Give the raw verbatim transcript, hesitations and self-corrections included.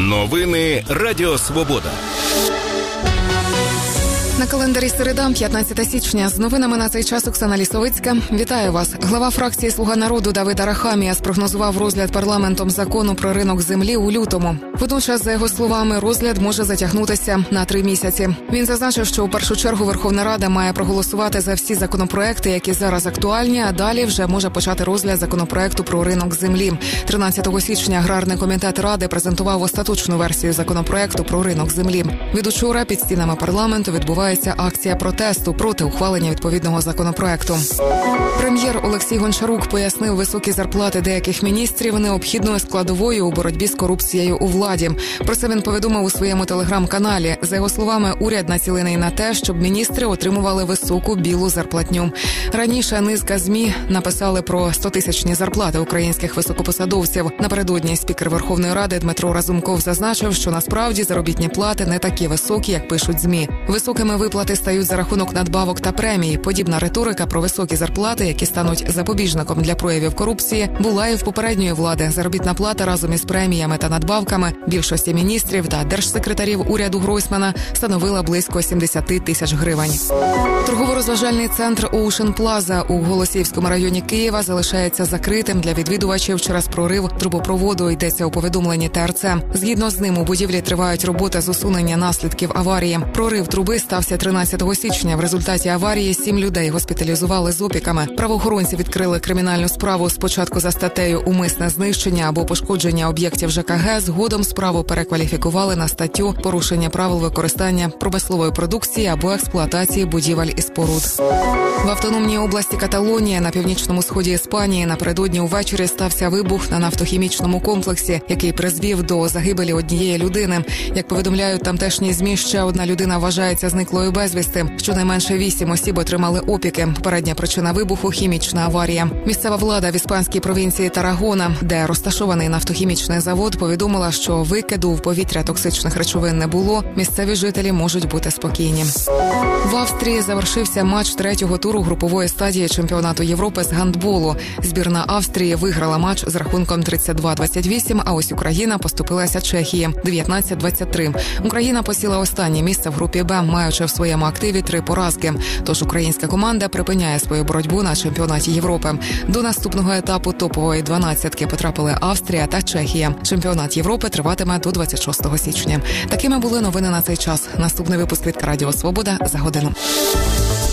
Новини Радіо Свобода. На календарі середа, п'ятнадцяте січня. З новинами на цей час Оксана Лісовицька. Вітаю вас. Глава фракції «Слуга народу» Давид Арахамія спрогнозував розгляд парламентом закону про ринок землі у лютому. Водночас, за його словами, розгляд може затягнутися на три місяці. Він зазначив, що у першу чергу Верховна Рада має проголосувати за всі законопроекти, які зараз актуальні, а далі вже може почати розгляд законопроекту про ринок землі. тринадцятого січня Аграрний комітет Ради презентував остаточну версію законопроекту про ринок землі. Від учора під стінами парламенту відбувається акція протесту проти ухвалення відповідного законопроекту. Прем'єр Олексій Гончарук пояснив високі зарплати деяких міністрів необхідною складовою у боротьбі з корупцією у владі. Про це він повідомив у своєму телеграм-каналі. За його словами, уряд націлений на те, щоб міністри отримували високу білу зарплатню. Раніше низка ЗМІ написали про стотисячні зарплати українських високопосадовців. Напередодні спікер Верховної Ради Дмитро Разумков зазначив, що насправді заробітні плати не такі високі, як пишуть ЗМІ. Високими виплати стають за рахунок надбавок та премій. Подібна риторика про високі зарплати, які стануть запобіжником для проявів корупції, була і в попередньої влади. Заробітна плата разом із преміями та надбавками більшості міністрів та держсекретарів уряду Гройсмана становила близько сімдесят тисяч гривень. Торгово-розважальний центр Ocean Plaza у Голосіївському районі Києва залишається закритим для відвідувачів через прорив трубопроводу, йдеться у повідомленні Те Ер Це. Згідно з ним, у будівлі тривають роботи з усунення наслідків аварії. Прорив труби стався тринадцятого січня. В результаті аварії сім людей госпіталізували з опіками. Правоохоронці відкрили кримінальну справу спочатку за статтею «Умисне знищення або пошкодження об'єктів ЖКГ». Згодом справу перекваліфікували на статтю «Порушення правил використання промислової продукції або експлуатації будівель і споруд». В автономній області Каталонія на північному сході Іспанії напередодні увечері стався вибух на нафтохімічному комплексі, який призвів до загибелі однієї людини. Як повідомляють тамтешні ЗМІ, ще одна людина вважається зниклою безвісти. Щонайменше вісім осіб отримали опіки. Попередня причина вибуху – хімічна аварія. Місцева влада в іспанській провінції Тарагона, де розташований нафтохімічний завод, повідомила, що викиду в повітря токсичних речовин не було. Місцеві жителі можуть бути спокійні. В Австрії завершився матч третього туру групової стадії чемпіонату Європи з гандболу. Збірна Австрії виграла матч з рахунком тридцять два двадцять вісім, а ось Україна поступилася Чехії дев'ятнадцять двадцять три. Україна посіла останнє місце в групі Б, маючи в своєму активі три поразки. Тож українська команда припиняє свою боротьбу на чемпіонаті Європи. До наступного етапу топової дванадцятки потрапили Австрія та Чехія. Чемпіонат Європи триватиме до двадцять шостого січня. Такими були новини на цей час. Наступний випуск від Радіо Свобода за годину.